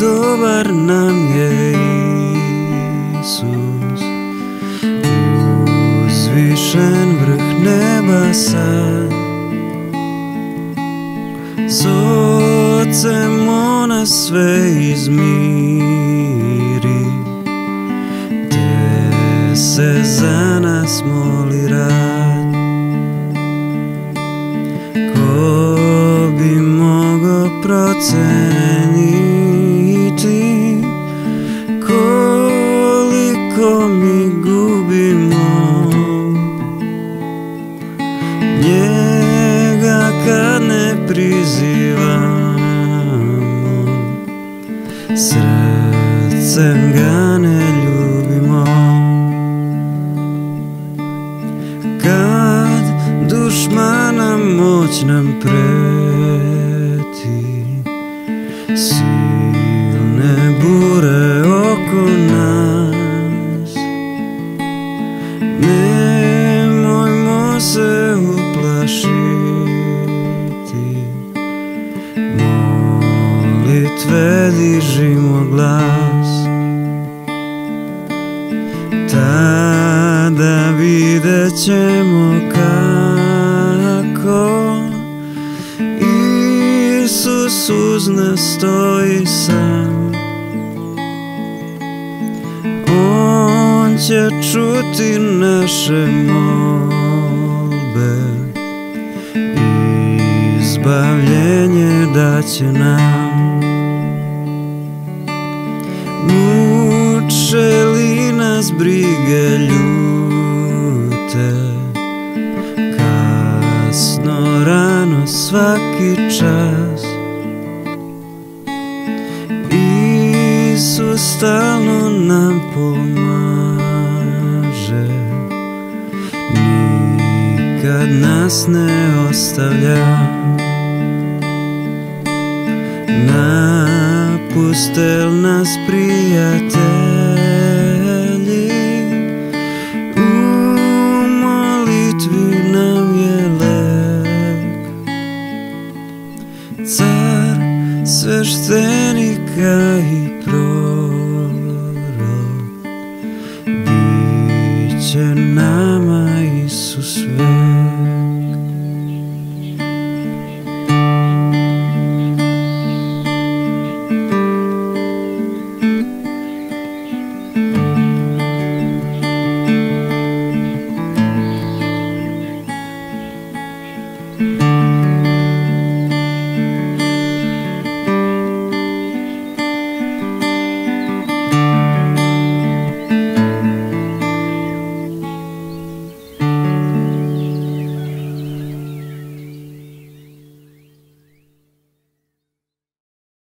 dobar nam je Isus, uzvišen vrh neba sad. S Ocem ona sve izmiri, te se za nas moli rad. Ko bi mogao proceniti koliko mi gubimo njega kad ne prizivamo, srcem ga ne ljubimo. Kad dušmana moć nam preti, silne bure oko nas, nemojmo se uplašiti, molitve dižimo glas. Tada vidjet ćemo kako Isus uz nas stoji sam. On će čuti naše molbe, izbavljenje daće nam. Muče li nas brige ljute, kasno rano svaki čas, Isus stalno nam pomaže, nikad nas ne ostavlja. Napuste li nas prijatelj,